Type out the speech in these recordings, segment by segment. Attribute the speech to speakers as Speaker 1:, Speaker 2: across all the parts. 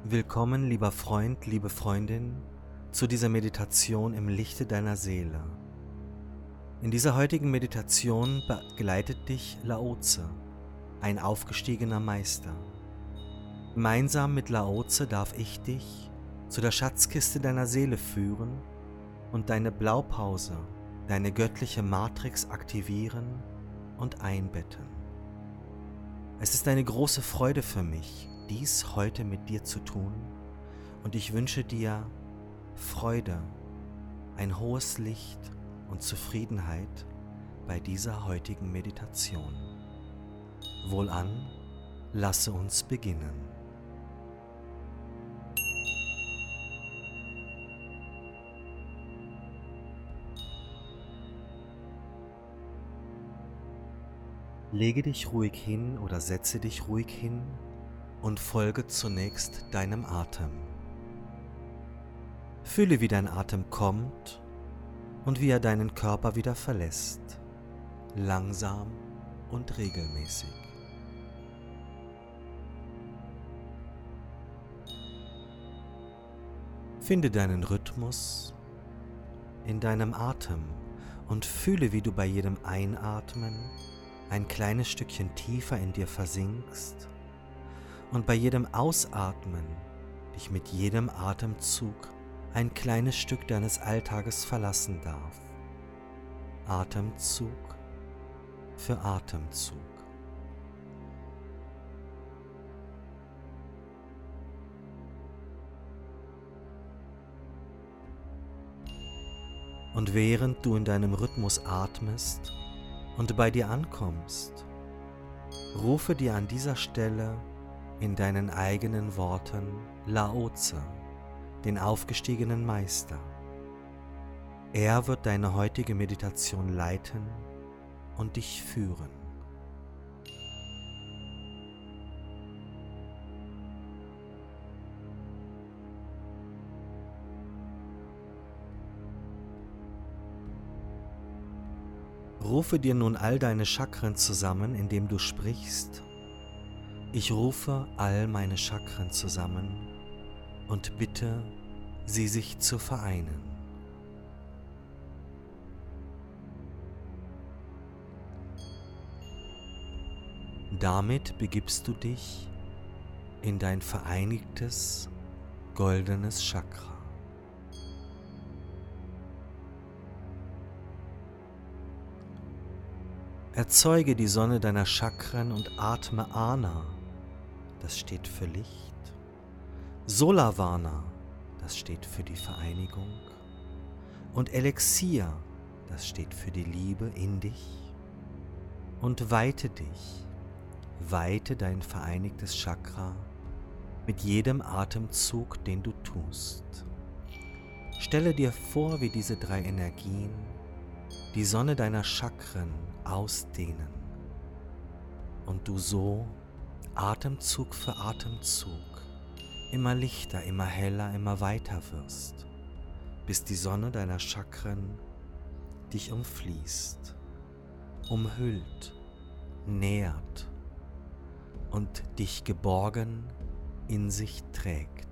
Speaker 1: Willkommen, lieber Freund, liebe Freundin, zu dieser Meditation im Lichte deiner Seele. In dieser heutigen Meditation begleitet dich Lao-Tze, ein aufgestiegener Meister. Gemeinsam mit Lao-Tze darf ich dich zu der Schatzkiste deiner Seele führen und deine Blaupause, deine göttliche Matrix aktivieren und einbetten. Es ist eine große Freude für mich, dies heute mit dir zu tun, und ich wünsche dir Freude, ein hohes Licht und Zufriedenheit bei dieser heutigen Meditation. Wohlan, lasse uns beginnen. Lege dich ruhig hin oder setze dich ruhig hin und folge zunächst deinem Atem. Fühle, wie dein Atem kommt und wie er deinen Körper wieder verlässt, langsam und regelmäßig. Finde deinen Rhythmus in deinem Atem und fühle, wie du bei jedem Einatmen ein kleines Stückchen tiefer in dir versinkst und bei jedem Ausatmen dich mit jedem Atemzug ein kleines Stück deines Alltages verlassen darf. Atemzug für Atemzug. Und während du in deinem Rhythmus atmest und bei dir ankommst, rufe dir an dieser Stelle in deinen eigenen Worten Lao-Tze, den aufgestiegenen Meister. Er wird deine heutige Meditation leiten und dich führen. Rufe dir nun all deine Chakren zusammen, indem du sprichst: Ich rufe all meine Chakren zusammen und bitte, sie sich zu vereinen. Damit begibst du dich in dein vereinigtes, goldenes Chakra. Erzeuge die Sonne deiner Chakren und atme Ana, das steht für Licht, Solavana, das steht für die Vereinigung, und Elixier, das steht für die Liebe, in dich, und weite dich, weite dein vereinigtes Chakra mit jedem Atemzug, den du tust. Stelle dir vor, wie diese drei Energien die Sonne deiner Chakren ausdehnen und du so Atemzug für Atemzug immer lichter, immer heller, immer weiter wirst, bis die Sonne deiner Chakren dich umfließt, umhüllt, nährt und dich geborgen in sich trägt.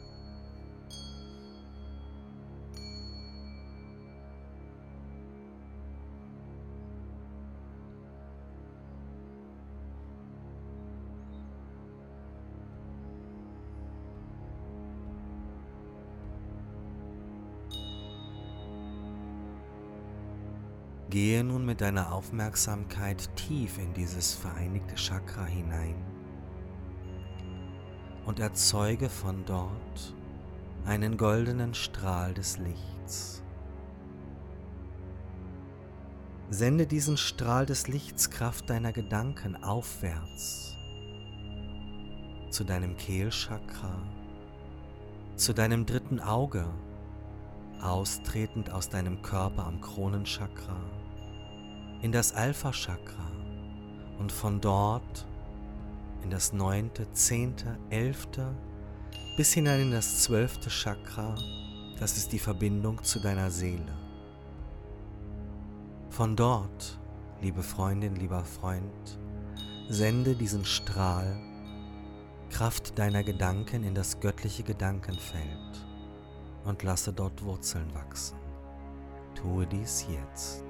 Speaker 1: Gehe nun mit deiner Aufmerksamkeit tief in dieses vereinigte Chakra hinein und erzeuge von dort einen goldenen Strahl des Lichts. Sende diesen Strahl des Lichts Kraft deiner Gedanken aufwärts zu deinem Kehlchakra, zu deinem dritten Auge, austretend aus deinem Körper am Kronenchakra, in das Alpha-Chakra und von dort in das 9., 10., 11. bis hinein in das 12. Chakra, das ist die Verbindung zu deiner Seele. Von dort, liebe Freundin, lieber Freund, sende diesen Strahl Kraft deiner Gedanken in das göttliche Gedankenfeld und lasse dort Wurzeln wachsen. Tue dies jetzt.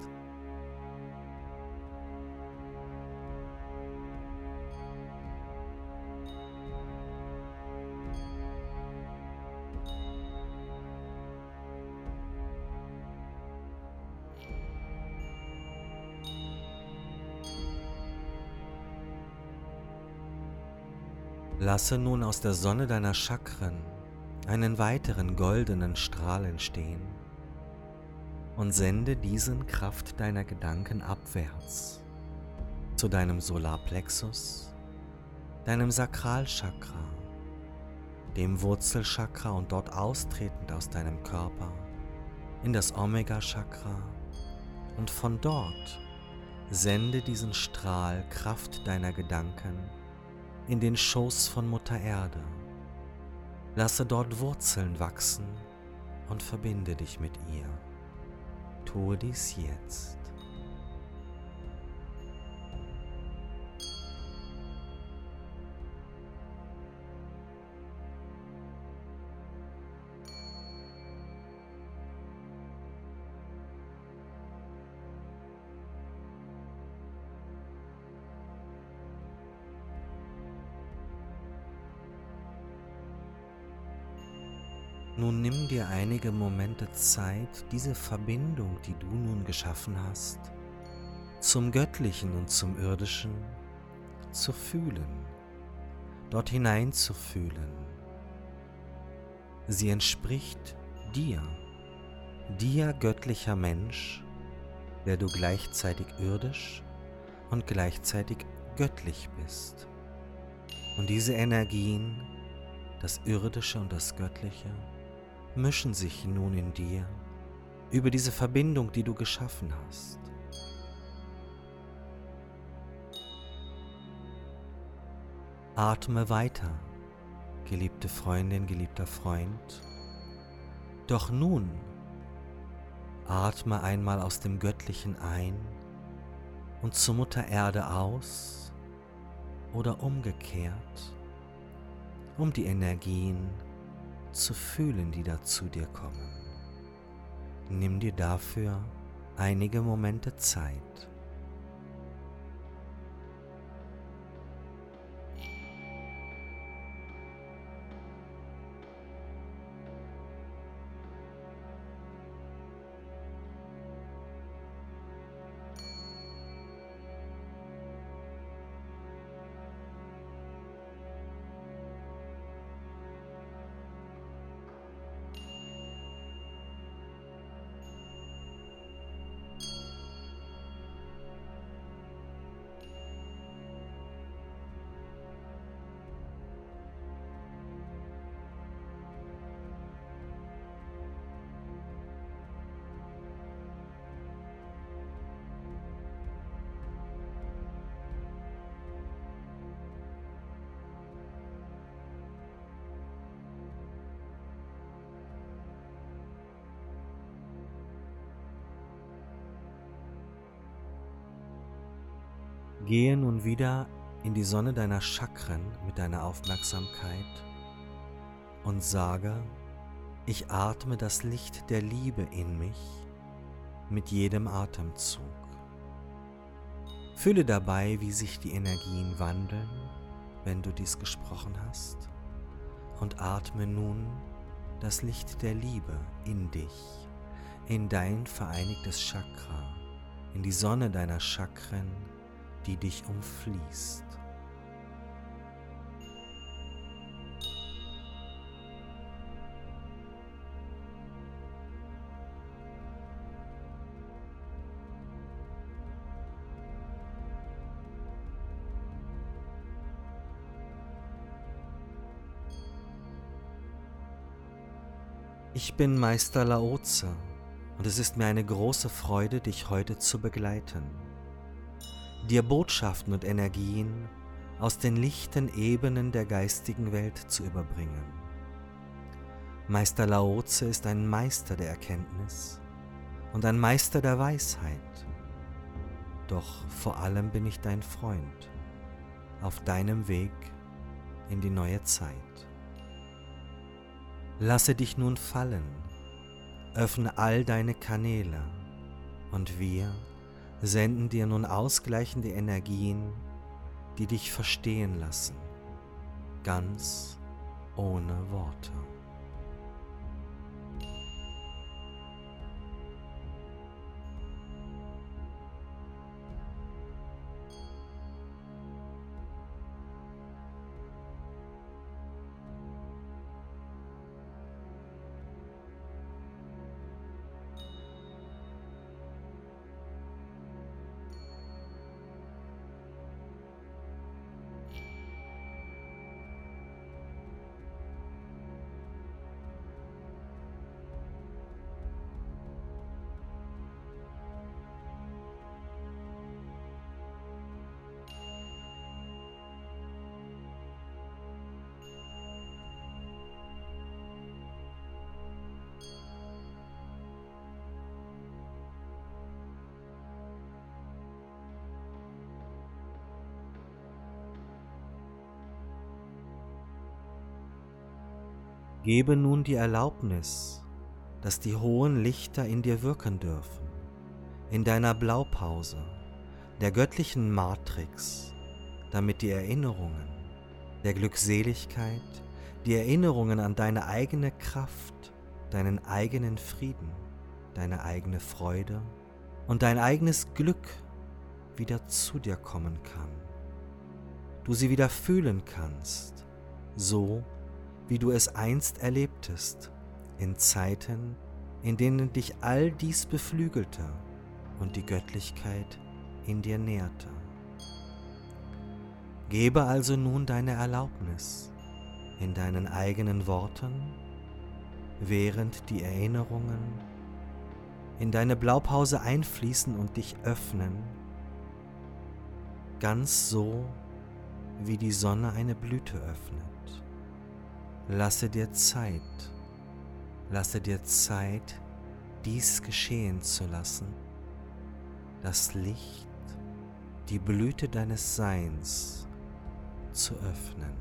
Speaker 1: Lasse nun aus der Sonne deiner Chakren einen weiteren goldenen Strahl entstehen und sende diesen Kraft deiner Gedanken abwärts zu deinem Solarplexus, deinem Sakralchakra, dem Wurzelchakra und dort austretend aus deinem Körper in das Omega-Chakra, und von dort sende diesen Strahl Kraft deiner Gedanken in den Schoß von Mutter Erde. Lasse dort Wurzeln wachsen und verbinde dich mit ihr. Tue dies jetzt. Nun nimm dir einige Momente Zeit, diese Verbindung, die du nun geschaffen hast, zum Göttlichen und zum Irdischen zu fühlen, dort hineinzufühlen. Sie entspricht dir göttlicher Mensch, der du gleichzeitig irdisch und gleichzeitig göttlich bist. Und diese Energien, das Irdische und das Göttliche, mischen sich nun in dir über diese Verbindung, die du geschaffen hast. Atme weiter, geliebte Freundin, geliebter Freund. Doch nun atme einmal aus dem Göttlichen ein und zur Mutter Erde aus oder umgekehrt, um die Energien zu fühlen, die da zu dir kommen. Nimm dir dafür einige Momente Zeit. Gehe nun wieder in die Sonne deiner Chakren mit deiner Aufmerksamkeit und sage: Ich atme das Licht der Liebe in mich mit jedem Atemzug. Fühle dabei, wie sich die Energien wandeln, wenn du dies gesprochen hast, und atme nun das Licht der Liebe in dich, in dein vereinigtes Chakra, in die Sonne deiner Chakren, die dich umfließt. Ich bin Meister Laozi und es ist mir eine große Freude, dich heute zu begleiten, dir Botschaften und Energien aus den lichten Ebenen der geistigen Welt zu überbringen. Meister Laozi ist ein Meister der Erkenntnis und ein Meister der Weisheit. Doch vor allem bin ich dein Freund auf deinem Weg in die neue Zeit. Lasse dich nun fallen, öffne all deine Kanäle und wir senden dir nun ausgleichende Energien, die dich verstehen lassen, ganz ohne Worte. Gebe nun die Erlaubnis, dass die hohen Lichter in dir wirken dürfen, in deiner Blaupause, der göttlichen Matrix, damit die Erinnerungen der Glückseligkeit, die Erinnerungen an deine eigene Kraft, deinen eigenen Frieden, deine eigene Freude und dein eigenes Glück wieder zu dir kommen kann. Du sie wieder fühlen kannst, so wie du es einst erlebtest, in Zeiten, in denen dich all dies beflügelte und die Göttlichkeit in dir nährte. Gebe also nun deine Erlaubnis in deinen eigenen Worten, während die Erinnerungen in deine Blaupause einfließen und dich öffnen, ganz so, wie die Sonne eine Blüte öffnet. Lasse dir Zeit, dies geschehen zu lassen, das Licht, die Blüte deines Seins zu öffnen.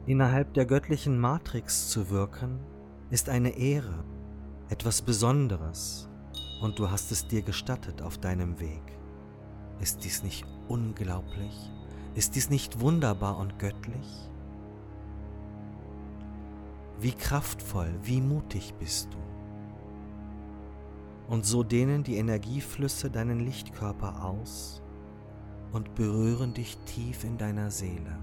Speaker 1: Innerhalb der göttlichen Matrix zu wirken, ist eine Ehre, etwas Besonderes, und du hast es dir gestattet auf deinem Weg. Ist dies nicht unglaublich? Ist dies nicht wunderbar und göttlich? Wie kraftvoll, wie mutig bist du? Und so dehnen die Energieflüsse deinen Lichtkörper aus und berühren dich tief in deiner Seele.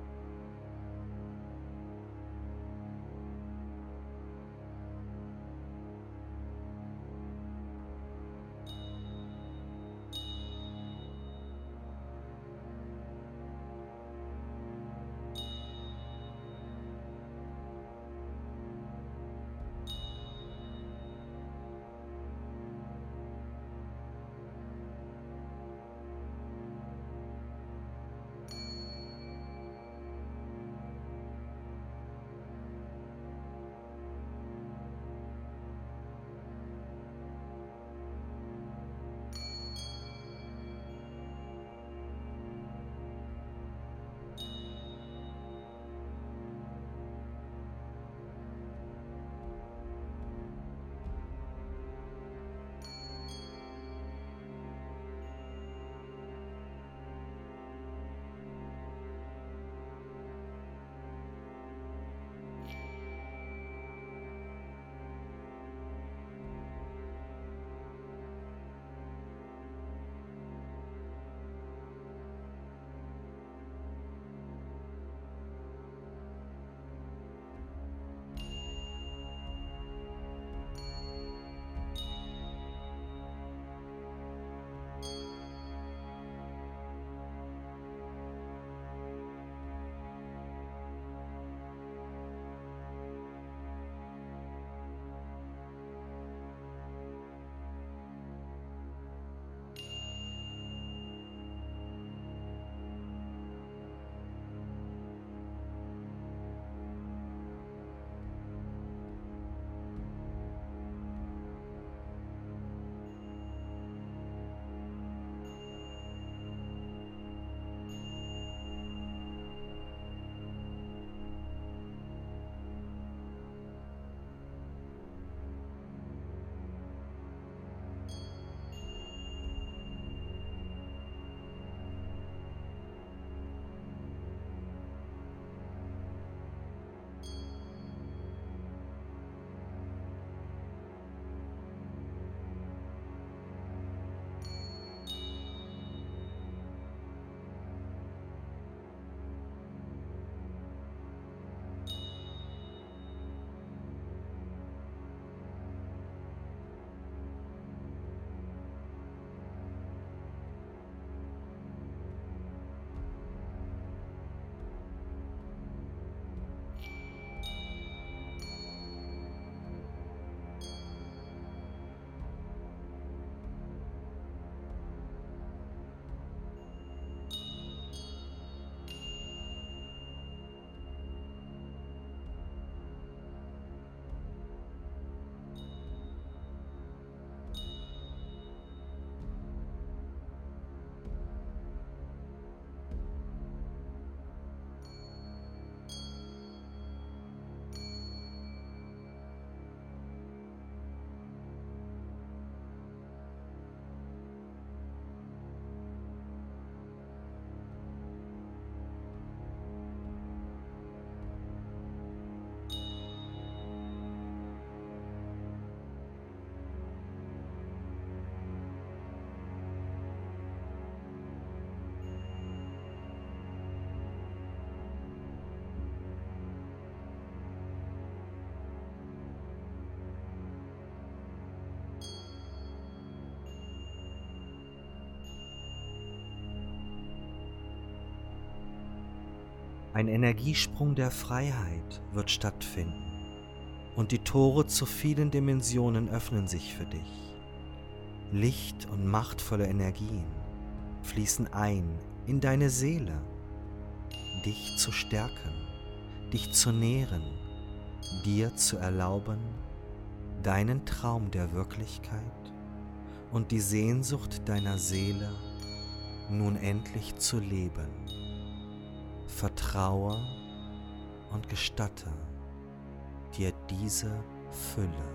Speaker 1: Ein Energiesprung der Freiheit wird stattfinden und die Tore zu vielen Dimensionen öffnen sich für dich. Licht und machtvolle Energien fließen ein in deine Seele, dich zu stärken, dich zu nähren, dir zu erlauben, deinen Traum der Wirklichkeit und die Sehnsucht deiner Seele nun endlich zu leben. Vertraue und gestatte dir diese Fülle.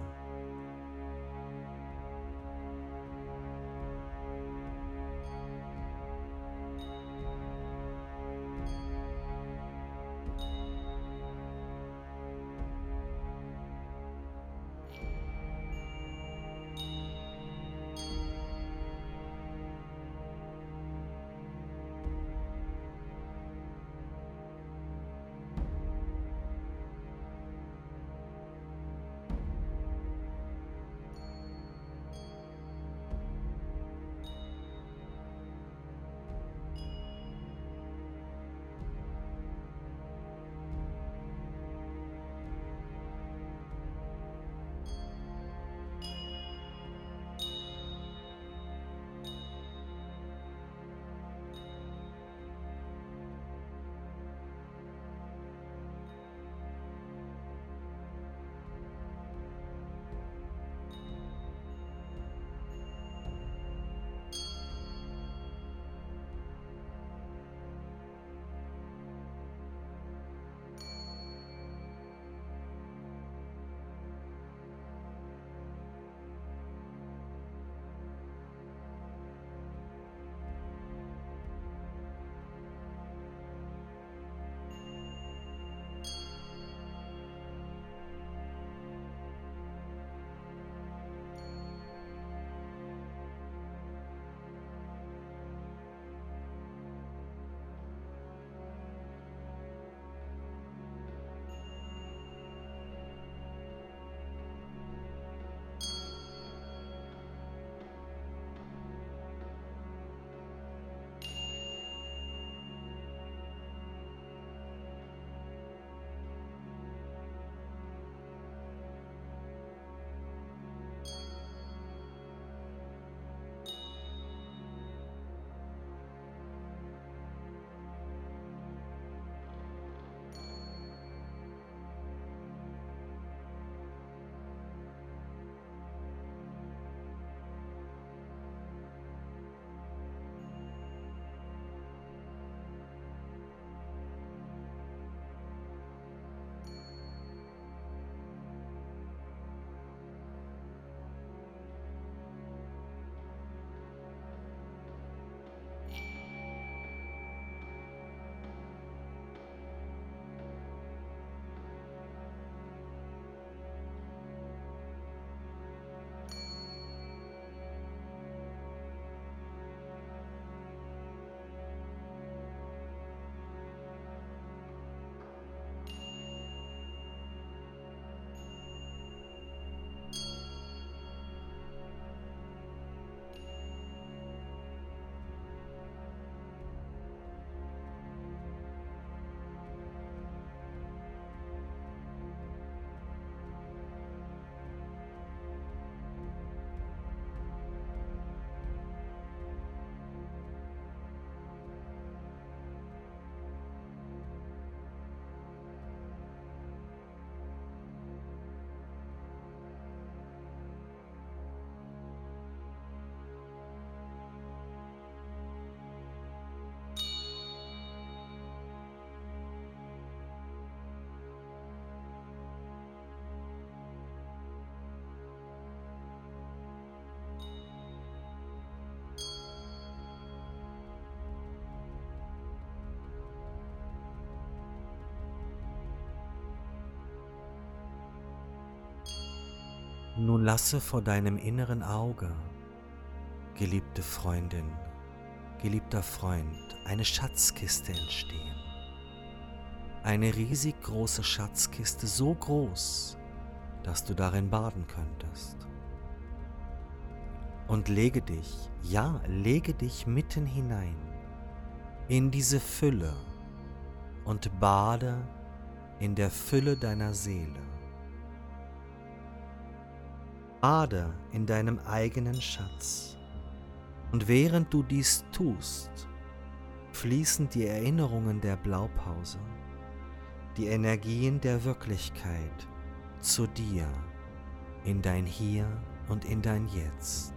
Speaker 1: Nun lasse vor deinem inneren Auge, geliebte Freundin, geliebter Freund, eine Schatzkiste entstehen. Eine riesig große Schatzkiste, so groß, dass du darin baden könntest. Und lege dich mitten hinein in diese Fülle und bade in der Fülle deiner Seele. Bade in deinem eigenen Schatz. Und während du dies tust, fließen die Erinnerungen der Blaupause, die Energien der Wirklichkeit zu dir, in dein Hier und in dein Jetzt.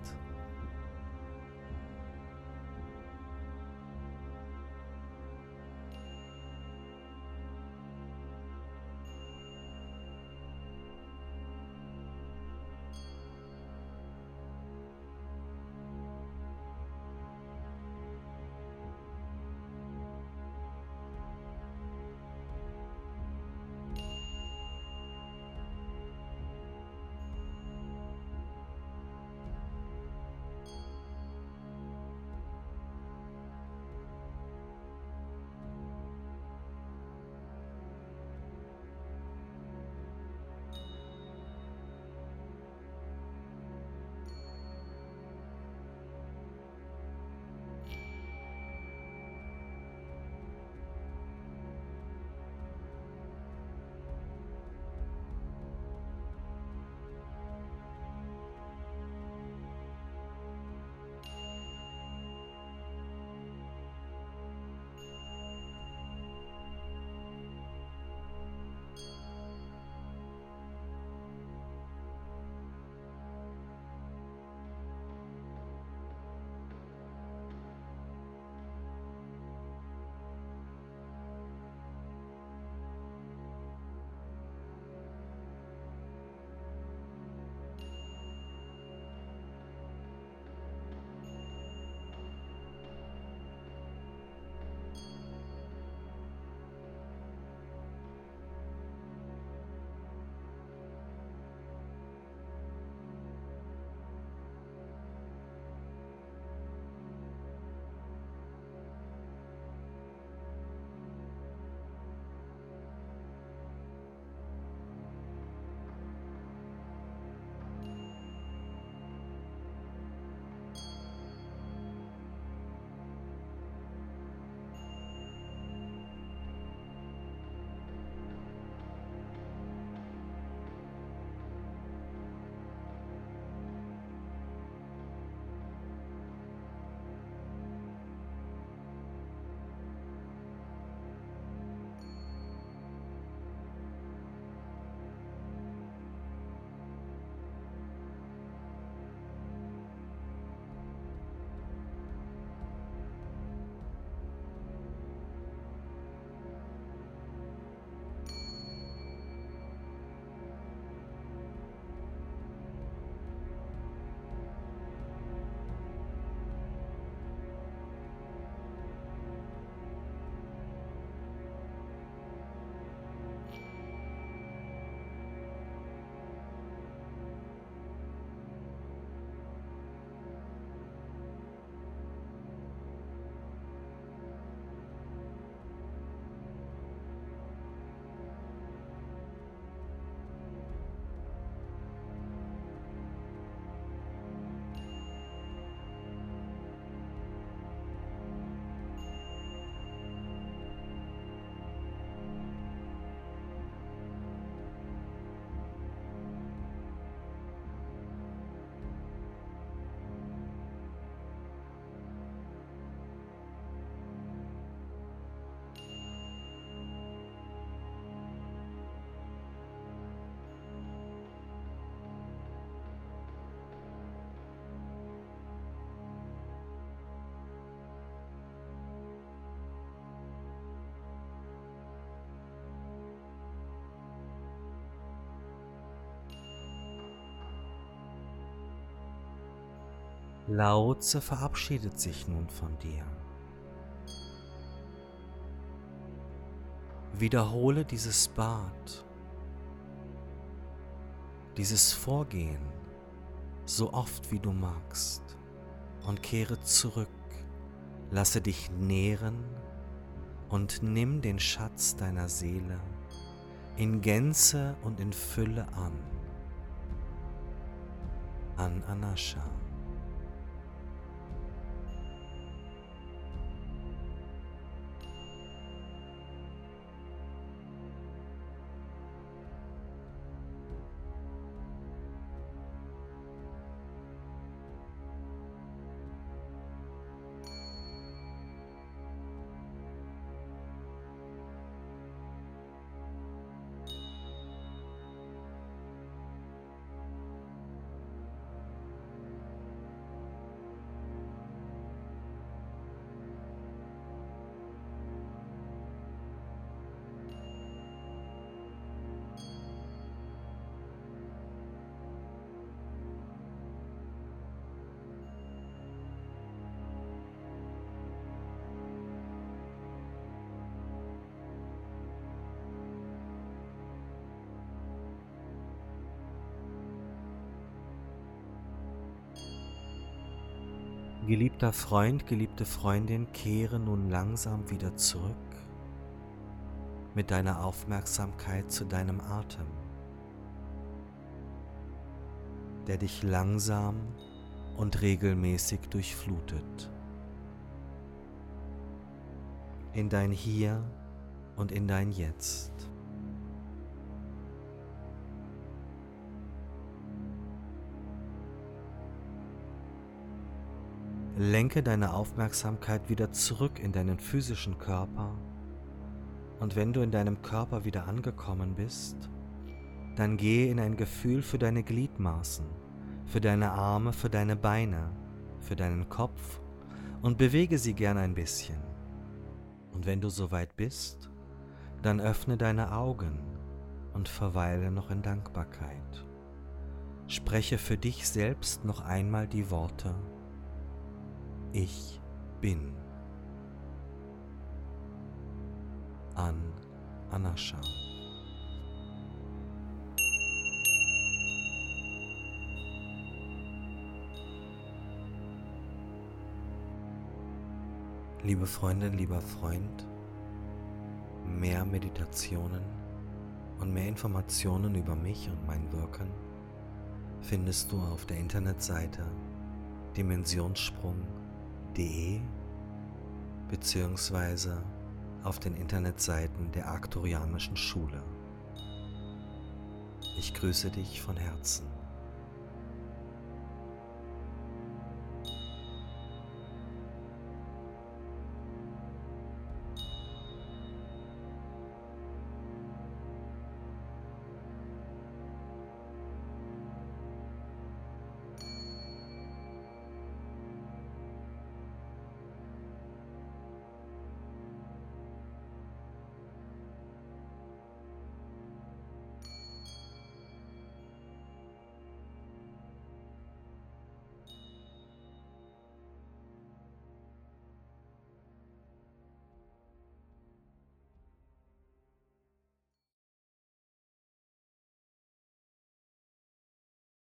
Speaker 1: Lao Tse verabschiedet sich nun von dir. Wiederhole dieses Bad, dieses Vorgehen so oft wie du magst und kehre zurück, lasse dich nähren und nimm den Schatz deiner Seele in Gänze und in Fülle an Anascha. Geliebter Freund, geliebte Freundin, kehre nun langsam wieder zurück mit deiner Aufmerksamkeit zu deinem Atem, der dich langsam und regelmäßig durchflutet. In dein Hier und in dein Jetzt. Lenke deine Aufmerksamkeit wieder zurück in deinen physischen Körper und wenn du in deinem Körper wieder angekommen bist, dann gehe in ein Gefühl für deine Gliedmaßen, für deine Arme, für deine Beine, für deinen Kopf und bewege sie gern ein bisschen. Und wenn du soweit bist, dann öffne deine Augen und verweile noch in Dankbarkeit. Spreche für dich selbst noch einmal die Worte: Ich bin. An Anascha. Liebe Freundin, lieber Freund, mehr Meditationen und mehr Informationen über mich und mein Wirken findest du auf der Internetseite dimensionssprung.de beziehungsweise auf den Internetseiten der Arcturianischen Schule. Ich grüße dich von Herzen.